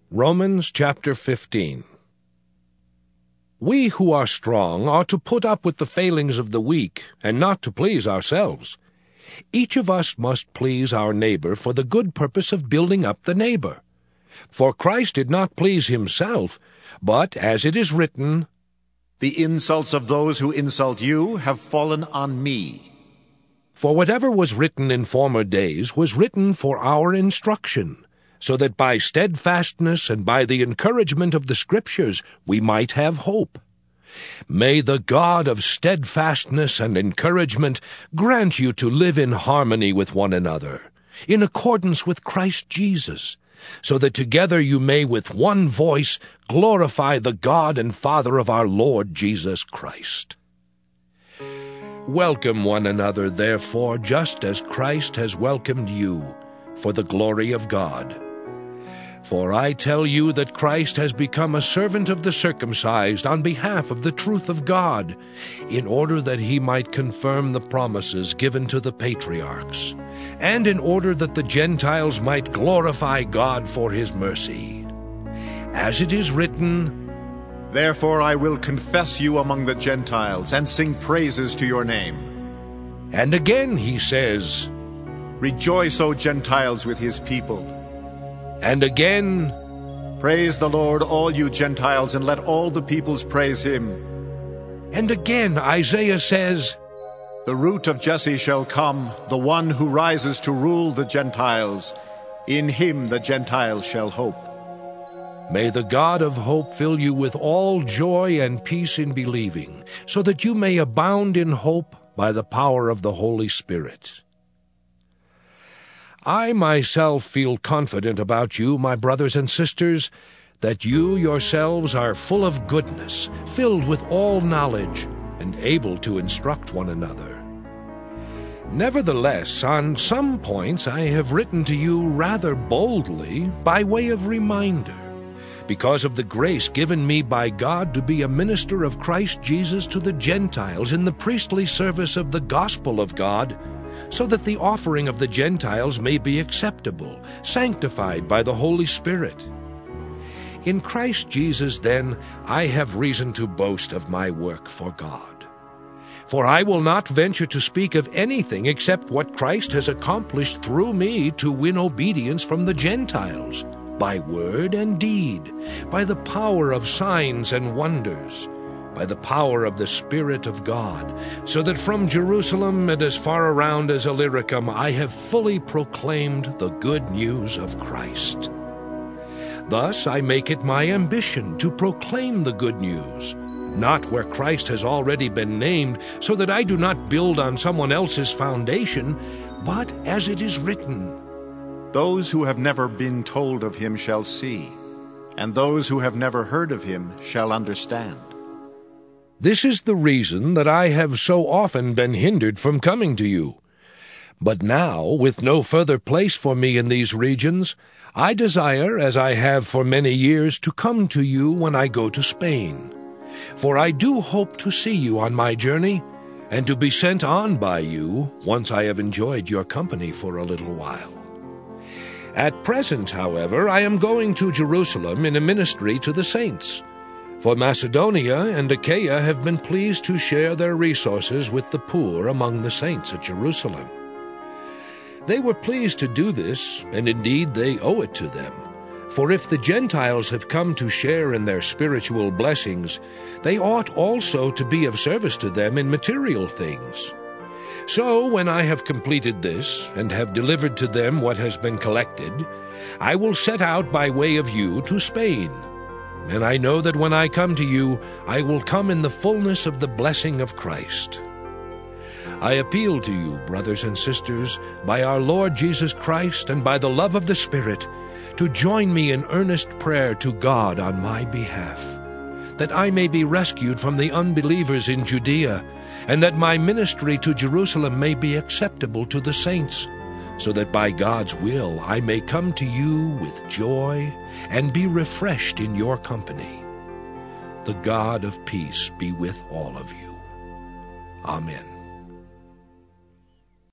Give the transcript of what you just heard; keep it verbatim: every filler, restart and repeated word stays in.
Romans chapter fifteen. We who are strong ought to put up with the failings of the weak, and not to please ourselves. Each of us must please our neighbor for the good purpose of building up the neighbor. For Christ did not please himself, but, as it is written, "The insults of those who insult you have fallen on me." For whatever was written in former days was written for our instruction, so that by steadfastness and by the encouragement of the Scriptures we might have hope. May the God of steadfastness and encouragement grant you to live in harmony with one another, in accordance with Christ Jesus, so that together you may with one voice glorify the God and Father of our Lord Jesus Christ. Welcome one another, therefore, just as Christ has welcomed you, for the glory of God. For I tell you that Christ has become a servant of the circumcised on behalf of the truth of God, in order that he might confirm the promises given to the patriarchs, and in order that the Gentiles might glorify God for his mercy. As it is written, "Therefore I will confess you among the Gentiles, and sing praises to your name." And again he says, "Rejoice, O Gentiles, with his people." And again, "Praise the Lord, all you Gentiles, and let all the peoples praise him." And again Isaiah says, "The root of Jesse shall come, the one who rises to rule the Gentiles. In him the Gentiles shall hope." May the God of hope fill you with all joy and peace in believing, so that you may abound in hope by the power of the Holy Spirit. I myself feel confident about you, my brothers and sisters, that you yourselves are full of goodness, filled with all knowledge, and able to instruct one another. Nevertheless, on some points I have written to you rather boldly by way of reminder, because of the grace given me by God to be a minister of Christ Jesus to the Gentiles in the priestly service of the gospel of God, so that the offering of the Gentiles may be acceptable, sanctified by the Holy Spirit. In Christ Jesus, then, I have reason to boast of my work for God. For I will not venture to speak of anything except what Christ has accomplished through me to win obedience from the Gentiles, by word and deed, by the power of signs and wonders, by the power of the Spirit of God, so that from Jerusalem and as far around as Illyricum I have fully proclaimed the good news of Christ. Thus I make it my ambition to proclaim the good news, not where Christ has already been named, so that I do not build on someone else's foundation, but as it is written, "Those who have never been told of him shall see, and those who have never heard of him shall understand." This is the reason that I have so often been hindered from coming to you. But now, with no further place for me in these regions, I desire, as I have for many years, to come to you when I go to Spain. For I do hope to see you on my journey, and to be sent on by you once I have enjoyed your company for a little while. At present, however, I am going to Jerusalem in a ministry to the saints. For Macedonia and Achaia have been pleased to share their resources with the poor among the saints at Jerusalem. They were pleased to do this, and indeed they owe it to them. For if the Gentiles have come to share in their spiritual blessings, they ought also to be of service to them in material things. So when I have completed this, and have delivered to them what has been collected, I will set out by way of you to Spain. And I know that when I come to you, I will come in the fullness of the blessing of Christ. I appeal to you, brothers and sisters, by our Lord Jesus Christ and by the love of the Spirit, to join me in earnest prayer to God on my behalf, that I may be rescued from the unbelievers in Judea, and that my ministry to Jerusalem may be acceptable to the saints, so that by God's will I may come to you with joy and be refreshed in your company. The God of peace be with all of you. Amen.